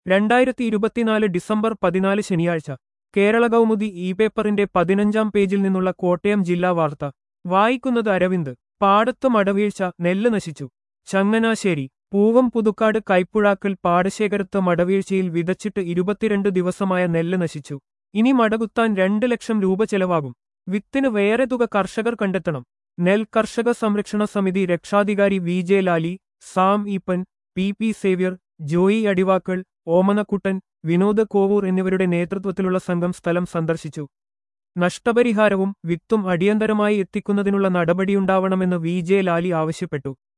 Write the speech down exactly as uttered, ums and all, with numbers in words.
രണ്ടായിരത്തി ഇരുപത്തിനാല് ഡിസംബർ പതിനാല് ശനിയാഴ്ച കേരള കൗമുദി ഇ പേപ്പറിന്റെ പതിനഞ്ചാം പേജിൽ നിന്നുള്ള കോട്ടയം ജില്ലാ വാർത്ത വായിക്കുന്നത് അരവിന്ദ്. പാടത്ത് മടവീഴ്ച, നെല്ല് നശിച്ചു. ചങ്ങനാശ്ശേരി. പൂവം പുതുക്കാട് കൈപ്പുഴാക്കൽ പാടശേഖരത്ത് മടവീഴ്ചയിൽ വിതച്ചിട്ട് ഇരുപത്തിരണ്ട് ദിവസമായ നെല്ല് നശിച്ചു. ഇനി മടകുത്താൻ രണ്ട് ലക്ഷം രൂപ ചെലവാകും. വിത്തിന് വേറെ തുക കർഷകർ കണ്ടെത്തണം. നെൽ കർഷക സംരക്ഷണ സമിതി രക്ഷാധികാരി V J Lali, Sam Eapen, P P Xavier, Joy അടിവാക്കൾ, ഓമനക്കുട്ടൻ, വിനോദ് കോവൂർ എന്നിവരുടെ നേതൃത്വത്തിലുള്ള സംഘം സ്ഥലം സന്ദർശിച്ചു. നഷ്ടപരിഹാരവും വിത്തും അടിയന്തരമായി എത്തിക്കുന്നതിനുള്ള നടപടിയുണ്ടാവണമെന്ന് വി ജെ ലാലി ആവശ്യപ്പെട്ടു.